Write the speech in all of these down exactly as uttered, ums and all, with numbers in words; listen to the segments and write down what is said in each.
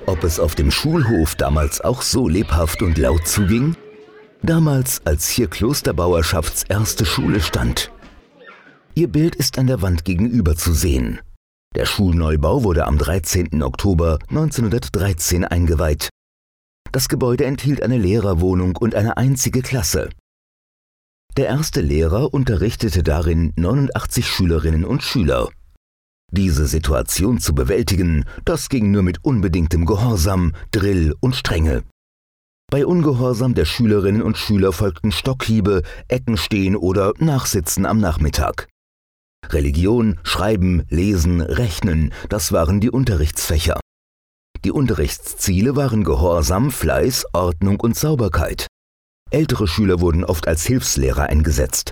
ob es auf dem Schulhof damals auch so lebhaft und laut zuging? Damals, als hier Klosterbauerschafts erste Schule stand. Ihr Bild ist an der Wand gegenüber zu sehen. Der Schulneubau wurde am dreizehnten Oktober neunzehnhundertdreizehn eingeweiht. Das Gebäude enthielt eine Lehrerwohnung und eine einzige Klasse. Der erste Lehrer unterrichtete darin neunundachtzig Schülerinnen und Schüler. Diese Situation zu bewältigen, das ging nur mit unbedingtem Gehorsam, Drill und Strenge. Bei Ungehorsam der Schülerinnen und Schüler folgten Stockhiebe, Eckenstehen oder Nachsitzen am Nachmittag. Religion, Schreiben, Lesen, Rechnen, das waren die Unterrichtsfächer. Die Unterrichtsziele waren Gehorsam, Fleiß, Ordnung und Sauberkeit. Ältere Schüler wurden oft als Hilfslehrer eingesetzt.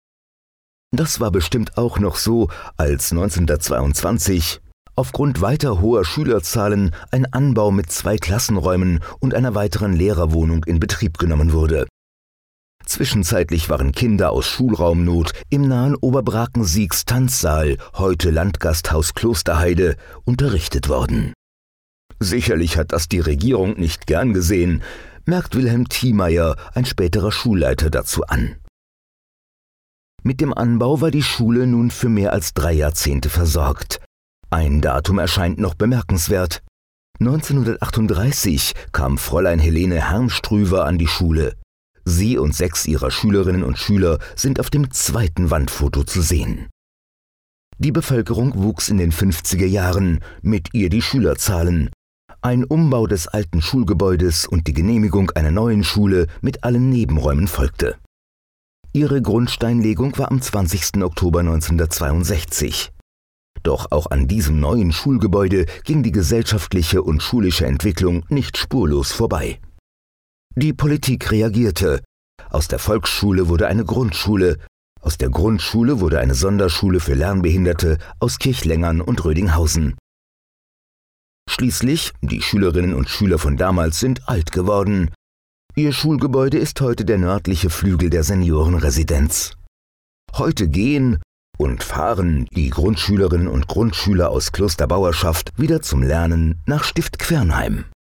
Das war bestimmt auch noch so, als neunzehnhundertzweiundzwanzig aufgrund weiter hoher Schülerzahlen ein Anbau mit zwei Klassenräumen und einer weiteren Lehrerwohnung in Betrieb genommen wurde. Zwischenzeitlich waren Kinder aus Schulraumnot im nahen Oberbrakensiegs Tanzsaal, heute Landgasthaus Klosterheide, unterrichtet worden. Sicherlich hat das die Regierung nicht gern gesehen, merkt Wilhelm Thiemeyer, ein späterer Schulleiter, dazu an. Mit dem Anbau war die Schule nun für mehr als drei Jahrzehnte versorgt. Ein Datum erscheint noch bemerkenswert. neunzehnhundertachtunddreißig kam Fräulein Helene Hermstrüver an die Schule. Sie und sechs ihrer Schülerinnen und Schüler sind auf dem zweiten Wandfoto zu sehen. Die Bevölkerung wuchs in den fünfziger Jahren, mit ihr die Schülerzahlen. Ein Umbau des alten Schulgebäudes und die Genehmigung einer neuen Schule mit allen Nebenräumen folgte. Ihre Grundsteinlegung war am zwanzigsten Oktober neunzehnhundertzweiundsechzig. Doch auch an diesem neuen Schulgebäude ging die gesellschaftliche und schulische Entwicklung nicht spurlos vorbei. Die Politik reagierte. Aus der Volksschule wurde eine Grundschule, aus der Grundschule wurde eine Sonderschule für Lernbehinderte aus Kirchlengern und Rödinghausen. Schließlich, die Schülerinnen und Schüler von damals sind alt geworden. Ihr Schulgebäude ist heute der nördliche Flügel der Seniorenresidenz. Heute gehen und fahren die Grundschülerinnen und Grundschüler aus Klosterbauerschaft wieder zum Lernen nach Stift Quernheim.